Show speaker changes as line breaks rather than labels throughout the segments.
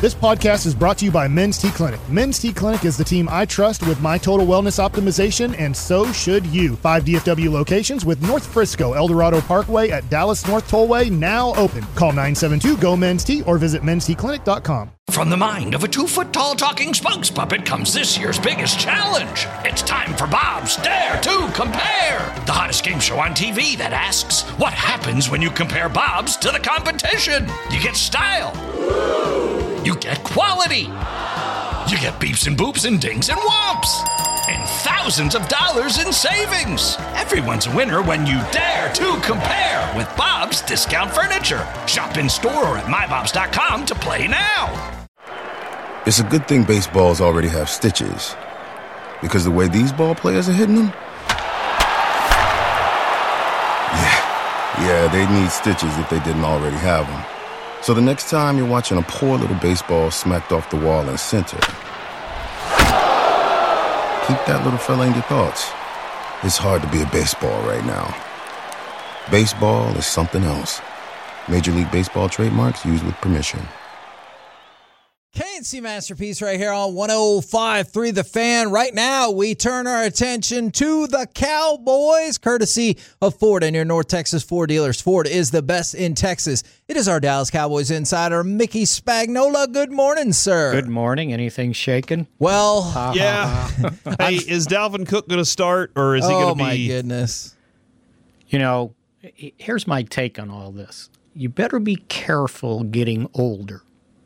This podcast is brought to you by Men's T Clinic. Men's T Clinic is the team I trust with my total wellness optimization, and so should you. 5 DFW locations with North Frisco, Eldorado Parkway at Dallas North Tollway now open. Call 972-GO-MEN'S-T or visit mensteclinic.com.
From the mind of a 2-foot-tall talking spokes puppet comes this year's biggest challenge. It's time for Bob's Dare to Compare, the hottest game show on TV that asks, what happens when you compare Bob's to the competition? You get style. You get quality. You get beeps and boops and dings and whomps. And thousands of dollars in savings. Everyone's a winner when you dare to compare with Bob's Discount Furniture. Shop in store or at mybobs.com to play now.
It's a good thing baseballs already have stitches, because the way these ball players are hitting them, yeah, they need stitches if they didn't already have them. So the next time you're watching a poor little baseball smacked off the wall in center, keep that little fella in your thoughts. It's hard to be a baseball right now. Baseball is something else. Major League Baseball trademarks used with permission.
K&C Masterpiece right here on 105.3 The Fan. Right now, we turn our attention to the Cowboys, courtesy of Ford and your North Texas Ford dealers. Ford is the best in Texas. It is our Dallas Cowboys insider, Mickey Spagnola. Good morning, sir.
Good morning. Anything shaking?
Well,
yeah. Hey, is Dalvin Cook going to start, or is he going to be?
Oh, my goodness.
You know, here's my take on all this. You better be careful getting older.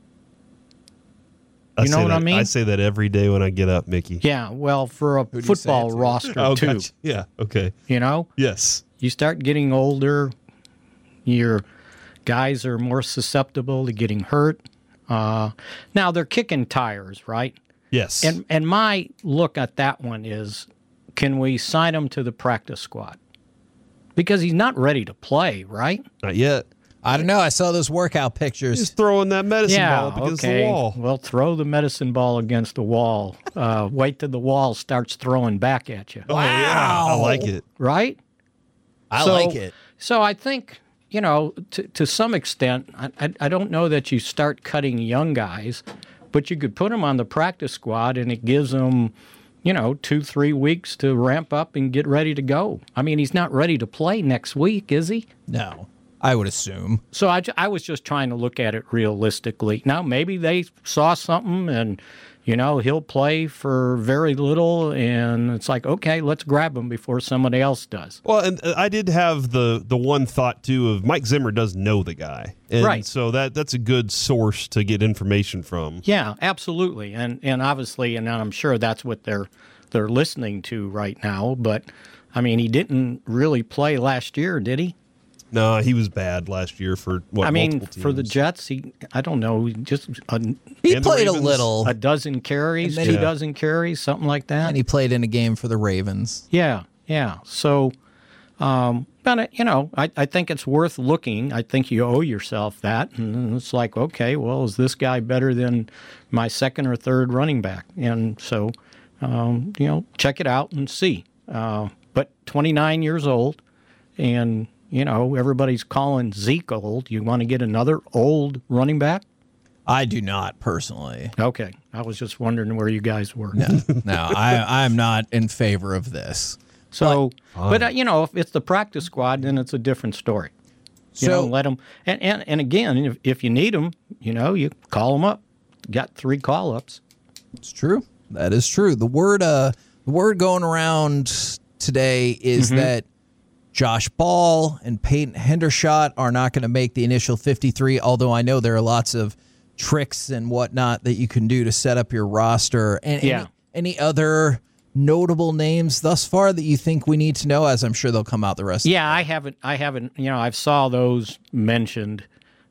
You know what I mean?
I say that every day when I get up, Mickey.
Yeah, well, for a football roster, too.
Gotcha. Yeah, okay.
You know?
Yes.
You start getting older, your guys are more susceptible to getting hurt. Now, they're kicking tires, right?
Yes.
And my look at that one is, can we sign him to the practice squad? Because he's not ready to play, right?
Not yet.
I don't know. I saw those workout pictures.
He's throwing that medicine ball up against the wall.
Well, throw the medicine ball against the wall. Wait till the wall starts throwing back at you.
Oh, yeah. I like it.
Right?
I like it.
So I think, you know, to some extent, I don't know that you start cutting young guys, but you could put them on the practice squad and it gives them, you know, 2-3 weeks to ramp up and get ready to go. I mean, he's not ready to play next week, is he?
No. I would assume.
So I was just trying to look at it realistically. Now, maybe they saw something and, you know, he'll play for very little, and it's like, okay, let's grab him before somebody else does.
Well, and I did have the one thought, too, of Mike Zimmer does know the guy. And
right.
So that's a good source to get information from.
Yeah, absolutely. And obviously, and I'm sure that's what they're listening to right now. But, I mean, he didn't really play last year, did he?
No, he was bad last year for multiple teams.
For the Jets, I don't know,
he played a little.
A dozen carries, 2 dozen carries, something like that.
And he played in a game for the Ravens.
Yeah. So, but, you know, I think it's worth looking. I think you owe yourself that. And it's like, okay, well, is this guy better than my second or third running back? And so, you know, check it out and see. But 29 years old, and you know, everybody's calling Zeke old. You want to get another old running back?
I do not, personally.
Okay. I was just wondering where you guys were.
No, I'm not in favor of this.
So, but you know, if it's the practice squad, then it's a different story. You know, let them. And again, if you need them, you know, you call them up. Got 3 call-ups.
It's true. That is true. The word going around today is that Josh Ball and Peyton Hendershot are not going to make the initial 53, although I know there are lots of tricks and whatnot that you can do to set up your roster. And any other notable names thus far that you think we need to know, as I'm sure they'll come out the rest of the
I haven't, you know, I've saw those mentioned.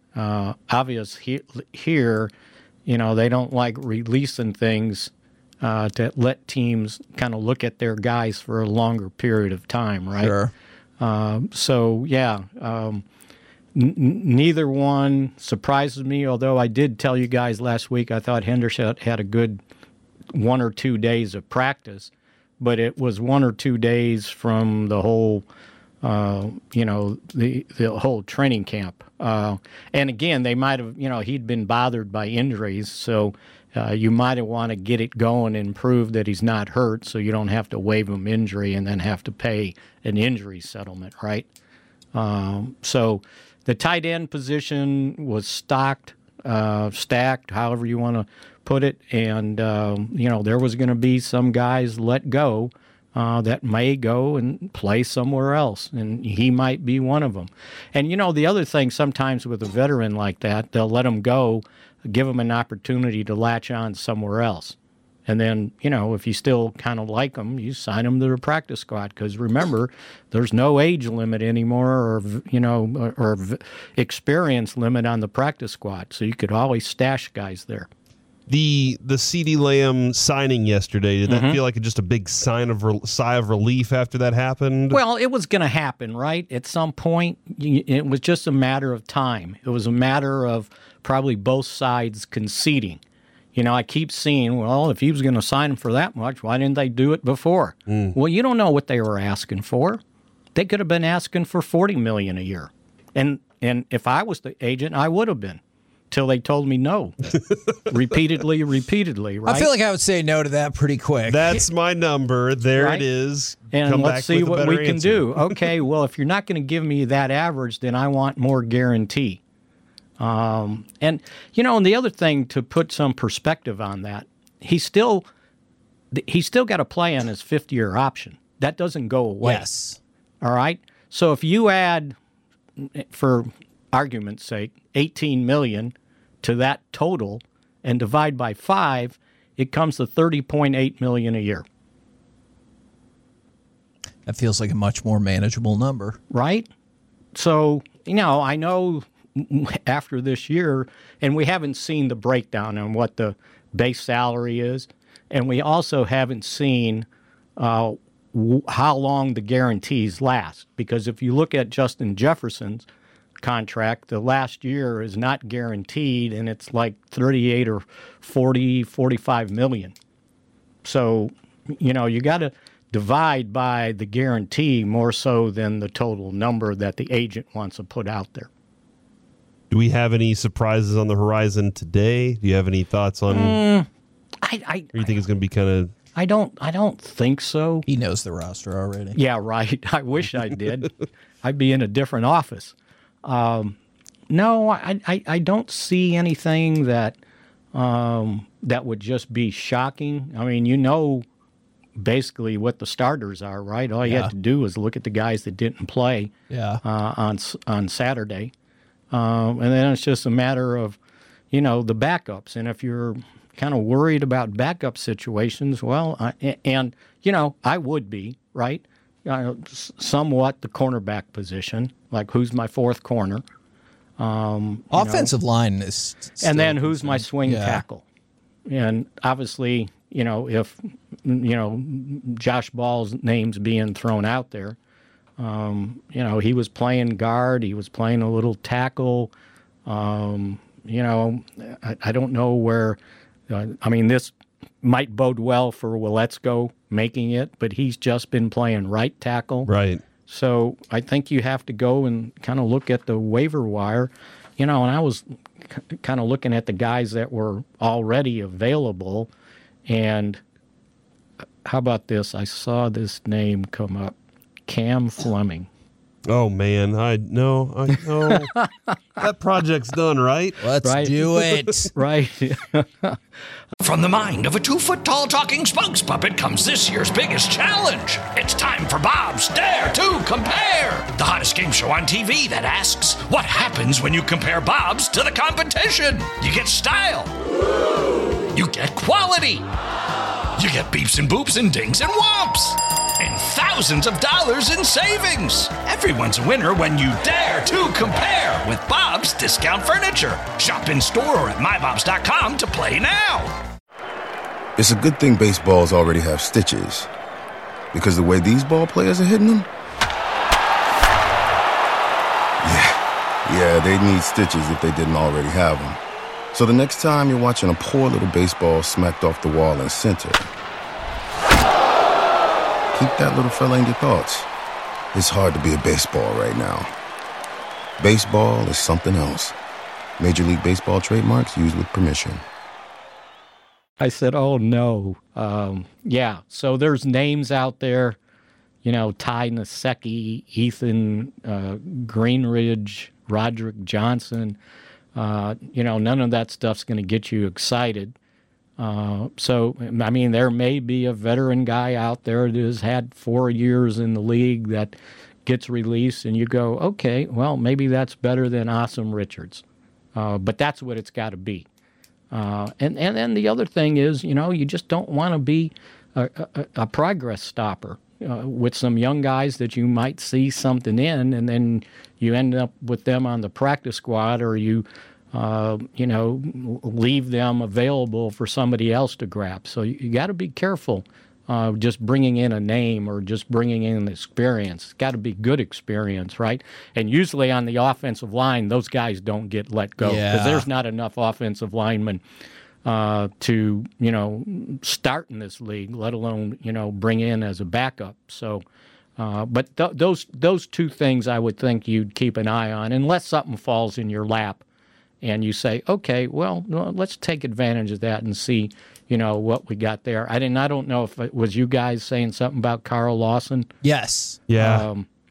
Obvious here, you know, they don't like releasing things to let teams kind of look at their guys for a longer period of time, right?
Sure.
Neither one surprises me, although I did tell you guys last week I thought Hendershot had a good 1 or 2 days of practice, but it was 1 or 2 days from the whole the whole training camp. And again, they might have, he'd been bothered by injuries, so you might want to get it going and prove that he's not hurt, so you don't have to waive him injury and then have to pay an injury settlement, right? So the tight end position was stacked, however you want to put it, and there was going to be some guys let go that may go and play somewhere else, and he might be one of them. And the other thing, sometimes with a veteran like that, they'll let him go, give him an opportunity to latch on somewhere else. And then, if you still kind of like them, you sign them to the practice squad. Because remember, there's no age limit anymore or experience limit on the practice squad. So you could always stash guys there.
The CeeDee Lamb signing yesterday, did that feel like just a big sigh of relief after that happened?
Well, it was going to happen, right? At some point, it was just a matter of time. It was a matter of probably both sides conceding. I keep seeing, well, if he was going to sign him for that much, why didn't they do it before? Well, you don't know what they were asking for. They could have been asking for $40 million a year. And if I was the agent, I would have been. Till they told me no. repeatedly, right?
I feel like I would say no to that pretty quick.
That's my number. There
right?
It is.
And
Come
let's
back
see
with a
what
better
we can
answer.
do. Okay, well, if you're not going to give me that average, then I want more guarantee. And the other thing, to put some perspective on that, he's still got to play on his fifth-year option. That doesn't go away.
Yes.
All right? So if you add, for argument's sake, $18 million to that total and divide by 5, it comes to $30.8 million a year.
That feels like a much more manageable number.
Right? So, I know after this year, and we haven't seen the breakdown on what the base salary is, and we also haven't seen how long the guarantees last. Because if you look at Justin Jefferson's contract, the last year is not guaranteed, and it's like 38 or 40, 45 million. So, you got to divide by the guarantee more so than the total number that the agent wants to put out there.
Do we have any surprises on the horizon today? Do you have any thoughts on? Or you think it's going to be kind of?
I don't think so.
He knows the roster already.
Yeah, right. I wish I did. I'd be in a different office. No, I don't see anything that would just be shocking. I mean, basically what the starters are, right? All you have to do is look at the guys that didn't play on Saturday. And then it's just a matter of, the backups. And if you're kind of worried about backup situations, well, I would be, right? Somewhat the cornerback position, like who's my fourth corner.
Offensive line is still,
and then who's my swing tackle. And obviously, if, Josh Ball's name's being thrown out there, he was playing guard, he was playing a little tackle. I don't know where, this might bode well for Waletzko making it, but he's just been playing right tackle.
Right.
So I think you have to go and kind of look at the waiver wire, and I was kind of looking at the guys that were already available. And how about this? I saw this name come up, Cam Fleming.
Oh, man. I know. That project's done, right?
Let's do it.
Right.
From the mind of a 2-foot-tall talking spokes puppet comes this year's biggest challenge. It's time for Bob's Dare to Compare, the hottest game show on TV that asks, what happens when you compare Bob's to the competition? You get style. You get quality. You get beeps and boops and dings and whomps. And thousands of dollars in savings. Everyone's a winner when you dare to compare with Bob's Discount Furniture. Shop in store or at mybobs.com to play now.
It's a good thing baseballs already have stitches. Because the way these ball players are hitting them? Yeah, they'd need stitches if they didn't already have them. So the next time you're watching a poor little baseball smacked off the wall in center, keep that little fella in your thoughts. It's hard to be a baseball right now. Baseball is something else. Major League Baseball trademarks used with permission.
I said, oh, no. Yeah, so there's names out there, Ty Nsekhe, Ethan Greenridge, Roderick Johnson. None of that stuff's going to get you excited. There may be a veteran guy out there that has had 4 years in the league that gets released, and you go, okay, well, maybe that's better than Awesome Richards. But that's what it's got to be. And then the other thing is, you just don't want to be a progress stopper with some young guys that you might see something in, and then you end up with them on the practice squad, or you leave them available for somebody else to grab. So you got to be careful just bringing in a name or just bringing in experience. It's got to be good experience, right? And usually on the offensive line, those guys don't get let go because there's not enough offensive linemen to, start in this league, let alone, bring in as a backup. So, but those two things I would think you'd keep an eye on, unless something falls in your lap and you say, okay, well, let's take advantage of that and see, what we got there. I don't know if it was you guys saying something about Carl Lawson.
Yes.
Yeah.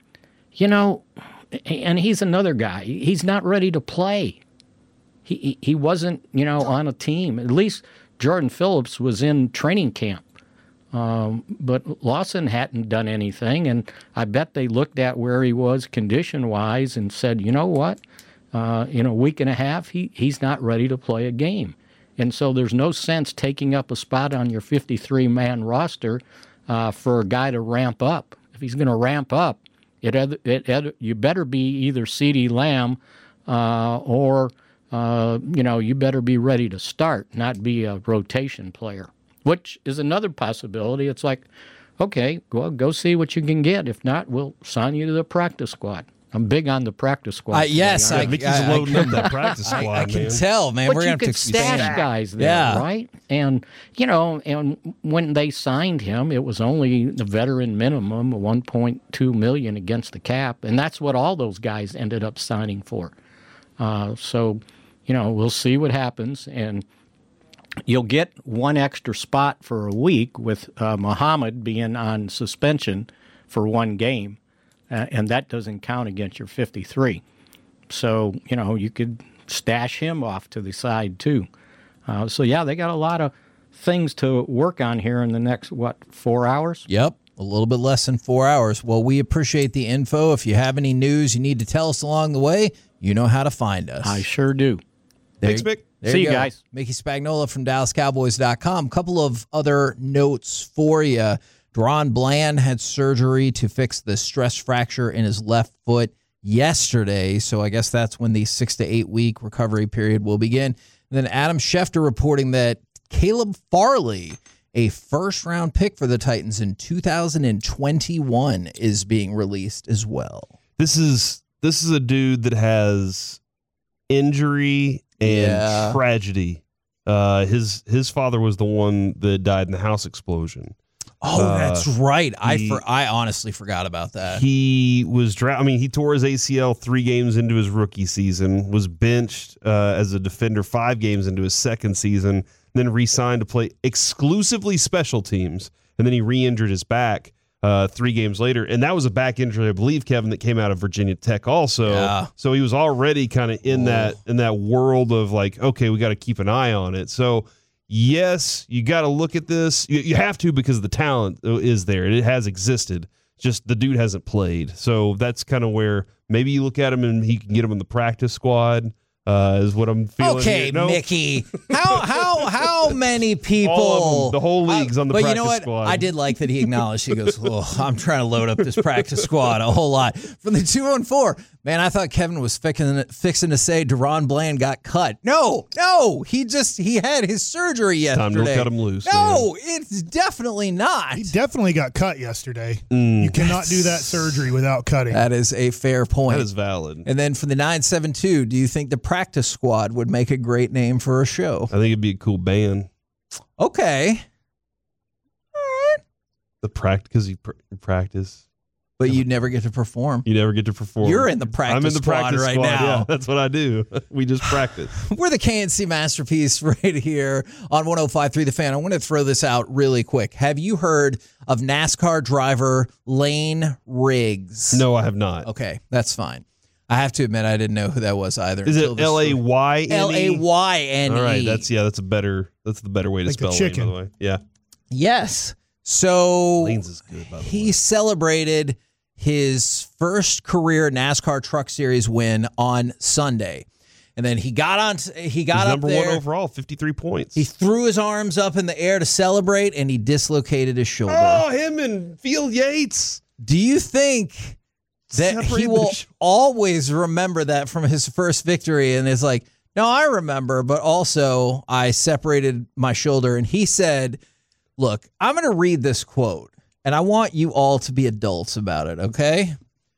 And he's another guy. He's not ready to play. He wasn't, on a team. At least Jordan Phillips was in training camp. But Lawson hadn't done anything, and I bet they looked at where he was condition-wise and said, you know what? In a week and a half, he's not ready to play a game. And so there's no sense taking up a spot on your 53-man roster for a guy to ramp up. If he's going to ramp up, you better be either CeeDee Lamb or you better be ready to start, not be a rotation player, which is another possibility. It's like, okay, well, go see what you can get. If not, we'll sign you to the practice squad. I'm big on the practice squad.
Yes,
Mickey's loading up that practice squad.
I can tell, man.
But
we're
you
going to have
could
to
stash guys there, right? And and when they signed him, it was only the veteran minimum, $1.2 million against the cap, and that's what all those guys ended up signing for. So, we'll see what happens, and you'll get one extra spot for a week with Muhammad being on suspension for one game. And that doesn't count against your 53. So, you could stash him off to the side, too. They got a lot of things to work on here in the next, 4 hours?
Yep, a little bit less than 4 hours. Well, we appreciate the info. If you have any news you need to tell us along the way, you know how to find us.
I sure do.
Thanks, Mick.
See you guys.
Mickey Spagnola from DallasCowboys.com. A couple of other notes for you. DaRon Bland had surgery to fix the stress fracture in his left foot yesterday, so I guess that's when the 6 to 8 week recovery period will begin. And then Adam Schefter reporting that Caleb Farley, a first-round pick for the Titans in 2021, is being released as well.
This is a dude that has injury and tragedy. His father was the one that died in the house explosion.
Oh, that's right. I honestly forgot about that.
He was he tore his ACL 3 games into his rookie season, was benched as a defender 5 games into his second season, then re-signed to play exclusively special teams, and then he re-injured his back 3 games later, and that was a back injury, I believe, Kevin, that came out of Virginia Tech also. Yeah. So he was already kind of in that world of like, okay, we got to keep an eye on it. So yes, you got to look at this. You have to, because the talent is there. It has existed. Just the dude hasn't played. So that's kind of where maybe you look at him and he can get him in the practice squad. Is what I'm feeling.
Okay,
no?
Mickey. How many people?
All of them, the whole league's on the practice squad. But you know what?
I did like that he acknowledged. He goes, "Oh, I'm trying to load up this practice squad a whole lot." From the 214, man, I thought Kevin was fixing to say DaRon Bland got cut. No, he had his surgery yesterday.
Time to cut him loose.
No,
man.
It's definitely not.
He definitely got cut yesterday. You cannot do that surgery without cutting.
That is a fair point.
That is valid.
And then for the 972, do you think the practice squad would make a great name for a show?
I think it'd be a cool band.
Okay. All right.
The practice, because you practice.
but you never get to perform.
You never get to perform.
You're in the practice
I'm in the
squad
practice
right
squad.
now.
Yeah, that's what I do. We just practice.
We're the KNC Masterpiece right here on 105.3 The Fan. I want to throw this out really quick. Have you heard of NASCAR driver Lane Riggs?
No, I have not.
Okay, that's fine. I have to admit I didn't know who that was either.
Is it Layne?
Layne.
All right, that's the better way to
Like
spell
the
Lane, by
chicken.
the way. Yeah.
Yes. So
Lane's is good, by the way.
he celebrated his first career NASCAR Truck Series win on Sunday. And then he got up
number
there.
1 overall, 53 points.
He threw his arms up in the air to celebrate, and he dislocated his shoulder.
Oh, him and Field Yates.
Do you think that he
Separated
will
the shoulder.
always remember that from his first victory? And is like, no, I remember, but also I separated my shoulder. And he said, look, I'm going to read this quote, and I want you all to be adults about it, okay?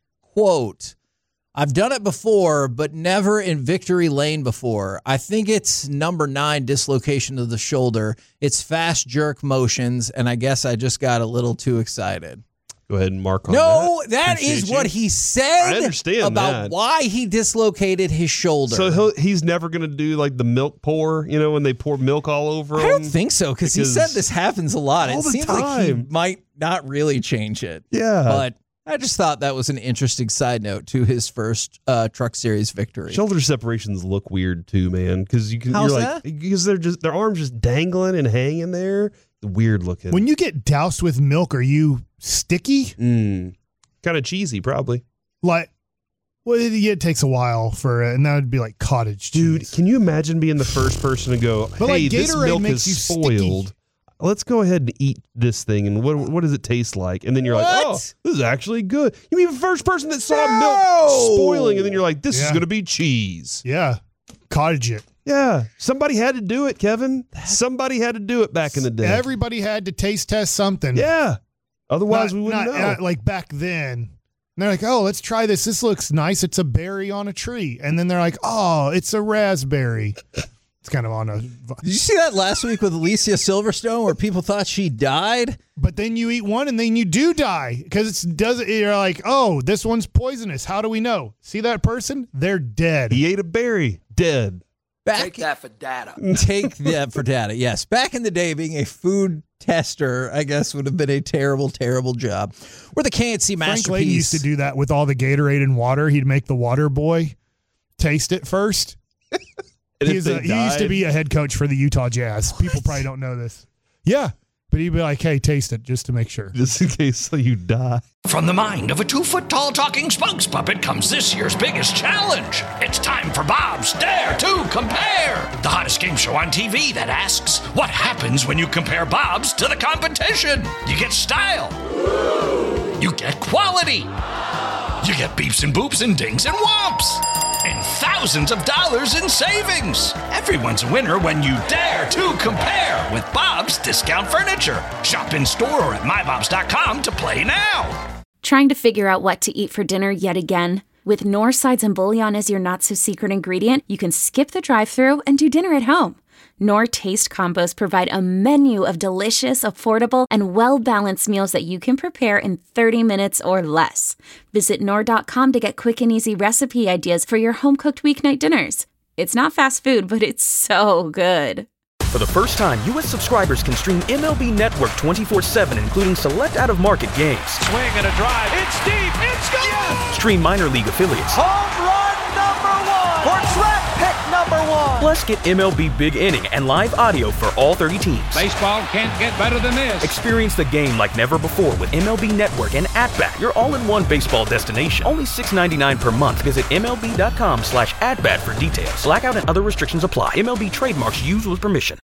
Quote, I've done it before, but never in victory lane before. I think it's number 9 dislocation of the shoulder. It's fast jerk motions, and I guess I just got a little too excited.
Go ahead and mark on that.
No, that is
Appreciate
what
you.
he said
I understand
about
that.
why he dislocated his shoulder.
So he's never going to do like the milk pour, when they pour milk all over him?
I don't think so, because he said this happens a lot.
all
It
the
seems like he
time.
might not really change it.
Yeah.
But I just thought that was an interesting side note to his first Truck Series victory.
Shoulder separations look weird too, man, because
How's
you're
that?
because they're just their arms just dangling and hanging there. Weird looking.
When you get doused with milk, are you sticky?
Kind of cheesy, probably.
Like, well, it takes a while for it, and that would be like cottage cheese.
Dude, can you imagine being the first person to go,
But,
hey,
like,
this
Gatorade
milk
makes
is
you
spoiled.
sticky.
Let's go ahead and eat this thing, and what does it taste like? And then you're like,
What?
oh, this is actually good. You mean the first person that saw
No!
milk spoiling, and then you're like, this is
Yeah.
going to be cheese.
Yeah, cottage it.
Yeah, somebody had to do it, Kevin. Somebody had to do it back in the day.
Everybody had to taste test something.
Yeah. Otherwise, we wouldn't know.
Like back then. And they're like, oh, let's try this. This looks nice. It's a berry on a tree. And then they're like, oh, it's a raspberry. It's kind of on a...
Did you see that last week with Alicia Silverstone where people thought she died?
But then you eat one and then you do die because you're like, oh, this one's poisonous. How do we know? See that person? They're dead.
He ate a berry, dead.
Take that for data.
Take that for data. Yes. Back in the day, being a food tester, I guess, would have been a terrible, terrible job. We're the KNC Masterpiece.
Frank Layden used to do that with all the Gatorade and water. He'd make the water boy taste it first.
And
He
if they
used to
died-
be a head coach for the Utah Jazz. People probably don't know this. Yeah. But he'd be like, hey, taste it just to make sure.
just in case so you die.
From the mind of a 2-foot-tall talking spokes puppet comes this year's biggest challenge. It's time for Bob's Dare to Compare, the hottest game show on TV that asks, what happens when you compare Bob's to the competition? You get style. You get quality. You get beeps and boops and dings and whomps. And thousands of dollars in savings. Everyone's a winner when you dare to compare with Bob's Discount Furniture. Shop in store or at mybobs.com to play now.
Trying to figure out what to eat for dinner yet again? With Knorr sides and bouillon as your not-so-secret ingredient, you can skip the drive-thru and do dinner at home. Knorr Taste Combos provide a menu of delicious, affordable, and well-balanced meals that you can prepare in 30 minutes or less. Visit Knorr.com to get quick and easy recipe ideas for your home-cooked weeknight dinners. It's not fast food, but it's so good.
For the first time, U.S. subscribers can stream MLB Network 24/7, including select out-of-market games.
Swing and a drive. It's deep. It's gone. Yes!
Stream minor league affiliates.
Home run number 1. For track pick number 1.
Plus, get MLB Big Inning and live audio for all 30 teams.
Baseball can't get better than this.
Experience the game like never before with MLB Network and At-Bat, your all-in-one baseball destination. Only $6.99 per month. Visit MLB.com/AtBat for details. Blackout and other restrictions apply. MLB trademarks used with permission.